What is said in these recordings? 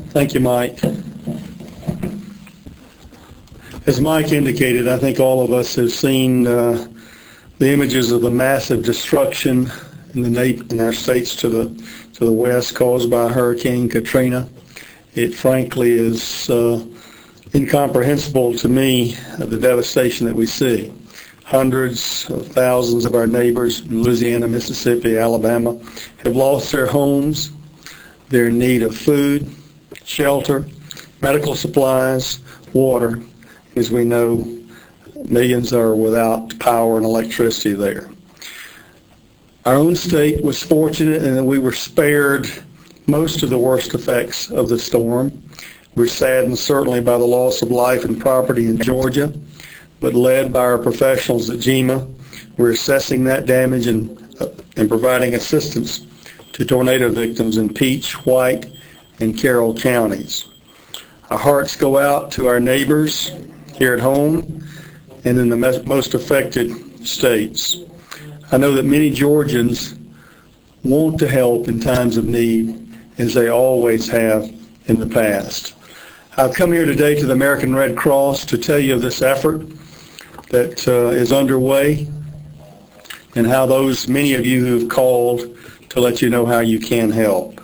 Thank you, Mike. As Mike indicated, I think all of us have seen the images of the massive destruction in our states to the west caused by Hurricane Katrina. It frankly is incomprehensible to me, the devastation that we see. Hundreds of thousands of our neighbors in Louisiana, Mississippi, Alabama have lost their homes. They're in need of food, shelter, medical supplies, water. As we know, millions are without power and electricity there. Our own state was fortunate in that we were spared most of the worst effects of the storm. We're saddened certainly by the loss of life and property in Georgia, but led by our professionals at GEMA, we're assessing that damage and providing assistance to tornado victims in Peach, White, and Carroll counties. Our hearts go out to our neighbors here at home and in the most affected states. I know that many Georgians want to help in times of need, as they always have in the past. I've come here today to the American Red Cross to tell you of this effort that is underway and how many of you who've called to let you know how you can help.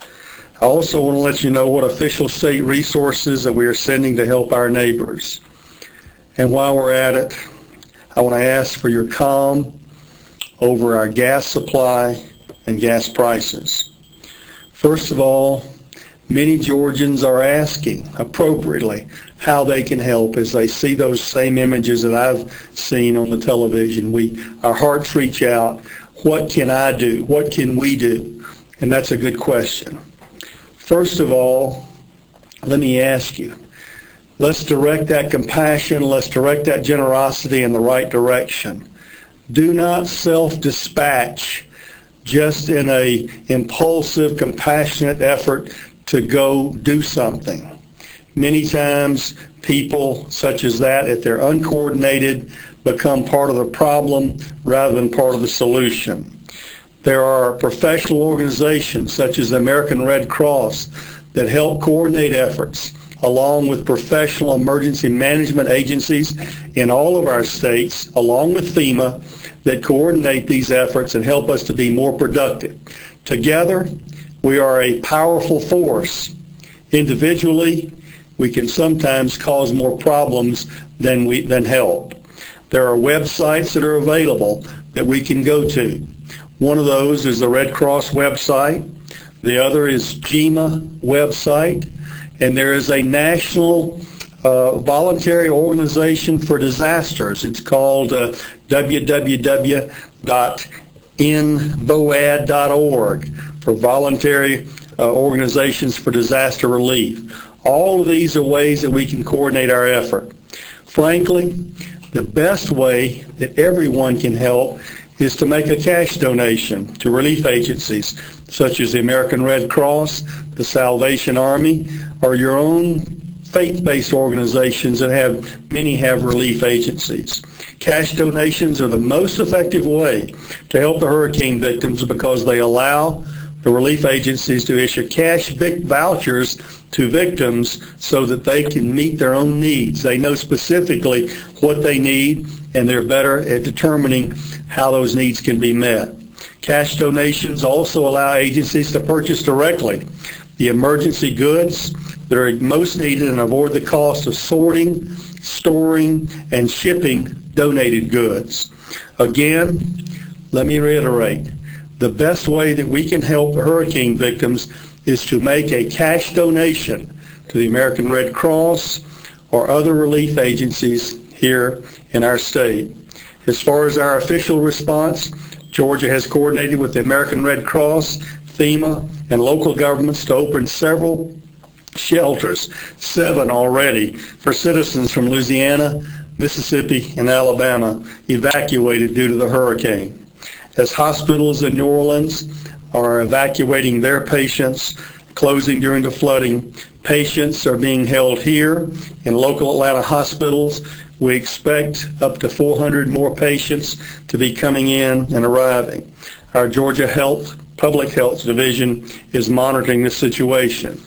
I also want to let you know what official state resources that we are sending to help our neighbors. And while we're at it, I want to ask for your calm over our gas supply and gas prices. First of all, many Georgians are asking appropriately how they can help as they see those same images that I've seen on the television. Our hearts reach out. What can I do? What can we do? And that's a good question. First of all, let me ask you, let's direct that compassion, let's direct that generosity in the right direction. Do not self-dispatch just in a impulsive, compassionate effort to go do something. Many times people such as that, if they're uncoordinated, become part of the problem rather than part of the solution. There are professional organizations such as the American Red Cross that help coordinate efforts along with professional emergency management agencies in all of our states, along with FEMA, that coordinate these efforts and help us to be more productive. Together, we are a powerful force. Individually, we can sometimes cause more problems than help. There are websites that are available that we can go to. One of those is the Red Cross website. The other is GEMA website. And there is a national voluntary organization for disasters. It's called www.nboad.org for voluntary organizations for disaster relief. All of these are ways that we can coordinate our effort. Frankly, the best way that everyone can help is to make a cash donation to relief agencies such as the American Red Cross, the Salvation Army, or your own faith-based organizations that many have relief agencies. Cash donations are the most effective way to help the hurricane victims because they allow the relief agencies to issue cash vouchers to victims so that they can meet their own needs. They know specifically what they need, and they're better at determining how those needs can be met. Cash donations also allow agencies to purchase directly the emergency goods that are most needed and avoid the cost of sorting, storing, and shipping donated goods. Again, let me reiterate, the best way that we can help hurricane victims is to make a cash donation to the American Red Cross or other relief agencies here in our state. As far as our official response, Georgia has coordinated with the American Red Cross, FEMA, and local governments to open several shelters, 7 already, for citizens from Louisiana, Mississippi, and Alabama evacuated due to the hurricane. As hospitals in New Orleans are evacuating their patients, closing during the flooding, patients are being held here in local Atlanta hospitals. We expect up to 400 more patients to be coming in and arriving. Our Georgia Public Health Division is monitoring this situation.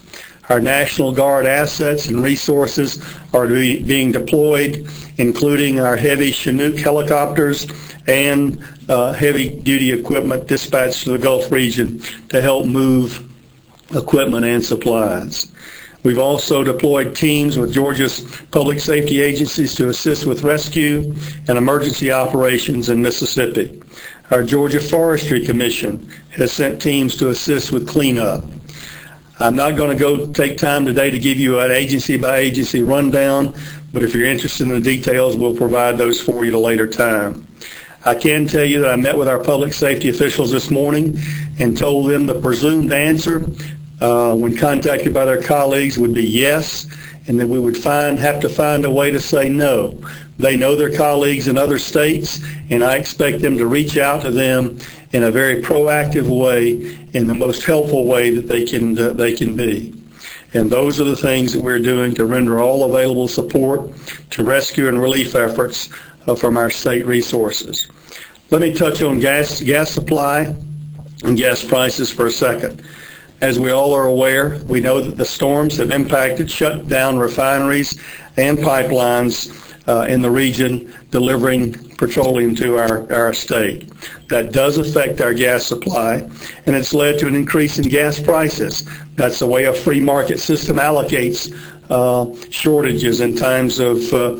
Our National Guard assets and resources are being deployed, including our heavy Chinook helicopters and heavy-duty equipment dispatched to the Gulf region to help move equipment and supplies. We've also deployed teams with Georgia's public safety agencies to assist with rescue and emergency operations in Mississippi. Our Georgia Forestry Commission has sent teams to assist with cleanup. I'm not going to take time today to give you an agency-by-agency rundown, but if you're interested in the details, we'll provide those for you at a later time. I can tell you that I met with our public safety officials this morning and told them the presumed answer when contacted by their colleagues would be yes, and that we would have to find a way to say no. They know their colleagues in other states, and I expect them to reach out to them in a very proactive way, in the most helpful way that they can be. And those are the things that we're doing to render all available support to rescue and relief efforts from our state resources. Let me touch on gas supply and gas prices for a second. As we all are aware, we know that the storms have shut down refineries and pipelines in the region delivering petroleum to our state. That does affect our gas supply, and it's led to an increase in gas prices. That's the way a free market system allocates shortages in times of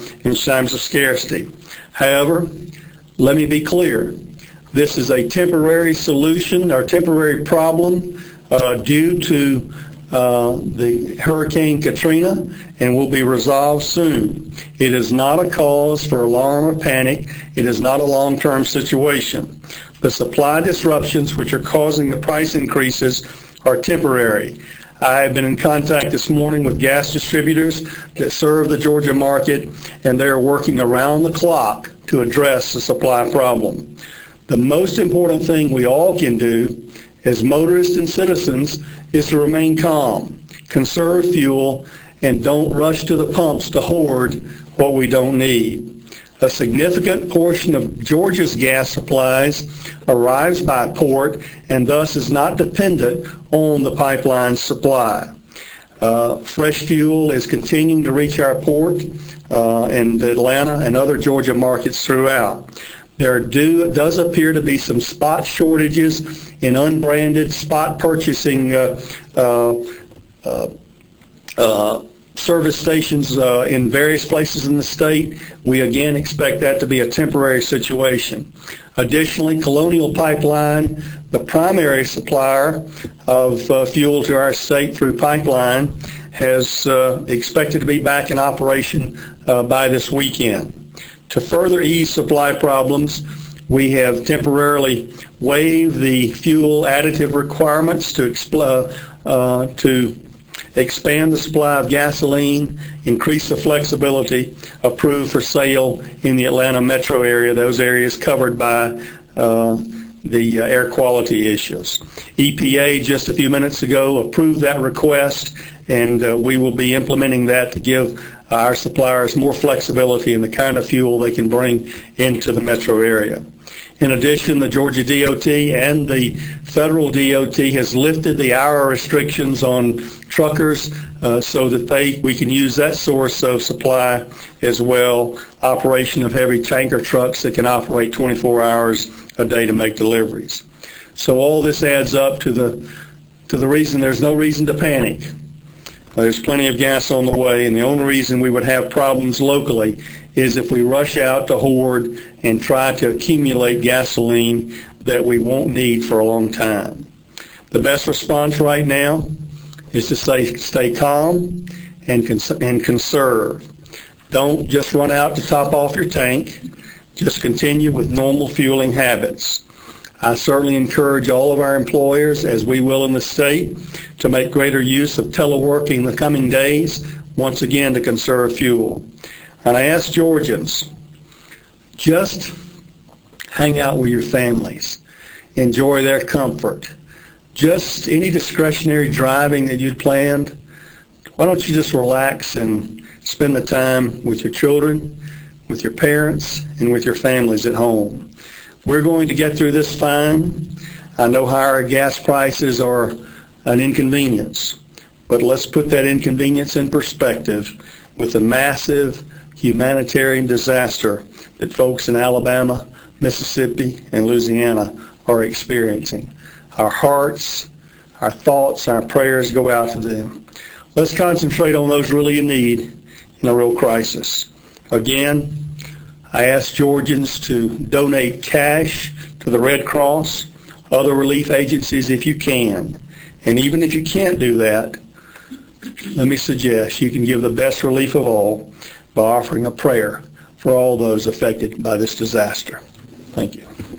scarcity. However, let me be clear. This is a temporary solution or temporary problem due to the Hurricane Katrina, and will be resolved soon. It is not a cause for alarm or panic. It is not a long-term situation. The supply disruptions which are causing the price increases are temporary. I have been in contact this morning with gas distributors that serve the Georgia market, and they are working around the clock to address the supply problem. The most important thing we all can do as motorists and citizens is to remain calm, conserve fuel, and don't rush to the pumps to hoard what we don't need. A significant portion of Georgia's gas supplies arrives by port and thus is not dependent on the pipeline supply. Fresh fuel is continuing to reach our port in Atlanta and other Georgia markets throughout. There does appear to be some spot shortages in unbranded spot purchasing service stations in various places in the state. We again expect that to be a temporary situation. Additionally, Colonial Pipeline, the primary supplier of fuel to our state through pipeline, has expected to be back in operation by this weekend. To further ease supply problems, we have temporarily waived the fuel additive requirements to expand the supply of gasoline, increase the flexibility approved for sale in the Atlanta metro area, those areas covered by the air quality issues. EPA just a few minutes ago approved that request, and we will be implementing that to give our suppliers more flexibility in the kind of fuel they can bring into the metro area. In addition, the Georgia DOT and the federal DOT has lifted the hour restrictions on truckers so that we can use that source of supply as well. Operation of heavy tanker trucks that can operate 24 hours a day to make deliveries. So all this adds up to the reason there's no reason to panic. There's plenty of gas on the way, and the only reason we would have problems locally is if we rush out to hoard and try to accumulate gasoline that we won't need for a long time. The best response right now is to stay calm and conserve. Don't just run out to top off your tank. Just continue with normal fueling habits. I certainly encourage all of our employers, as we will in the state, to make greater use of teleworking in the coming days, once again to conserve fuel. And I ask Georgians, just hang out with your families. Enjoy their comfort. Just any discretionary driving that you'd planned, why don't you just relax and spend the time with your children, with your parents, and with your families at home. We're going to get through this fine. I know higher gas prices are an inconvenience, But let's put that inconvenience in perspective with the massive humanitarian disaster that folks in Alabama, Mississippi, and Louisiana are experiencing. Our hearts, our thoughts, our prayers go out to them. Let's concentrate on those really in need in a real crisis. Again, I ask Georgians to donate cash to the Red Cross, other relief agencies if you can. And even if you can't do that, let me suggest you can give the best relief of all by offering a prayer for all those affected by this disaster. Thank you.